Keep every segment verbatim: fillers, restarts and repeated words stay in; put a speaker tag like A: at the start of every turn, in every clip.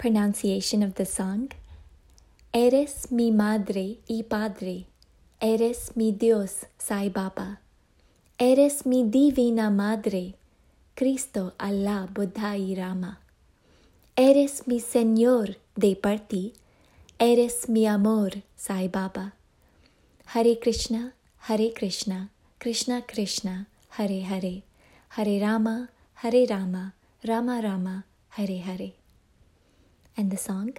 A: pronunciation of the song. Eres mi madre y padre, eres mi Dios, Sai Baba. Eres mi divina madre, Cristo, Allah, Buddha y Rama. Eres mi Señor de parti, eres mi amor, Sai Baba. Hare Krishna, Hare Krishna, Krishna Krishna, Hare Hare, Hare Rama, Hare Rama, Rama Rama, Hare Hare. And the song.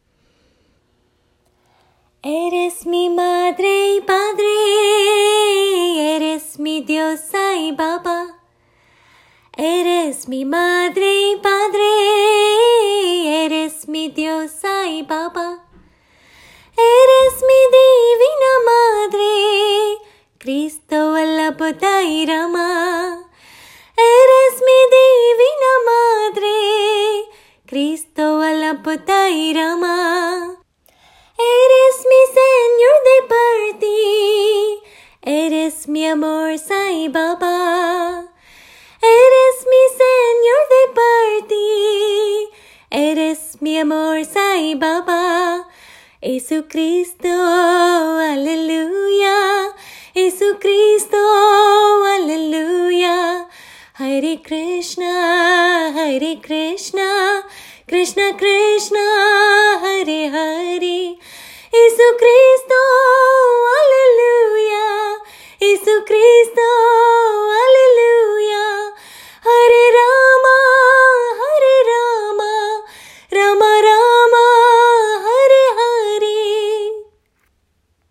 A: Eres mi madre y padre, eres mi Dios, Sai Baba. Eres mi madre y padre, eres mi Dios, Sai Baba. Eres mi divina madre, Cristo, Allah, Buddha y Rama. Eres mi divina madre, Cristo, Allah, Buddha y Rama. Eres mi Señor de parti, eres mi amor, Sai Baba. Eres mi Señor de parti, eres mi amor, Sai Baba. Jesucristo, aleluya, Jesucristo, aleluya. Hare Krishna, Hare Krishna, Krishna Krishna, Hare Hare. Jesucristo, aleluya, Jesucristo,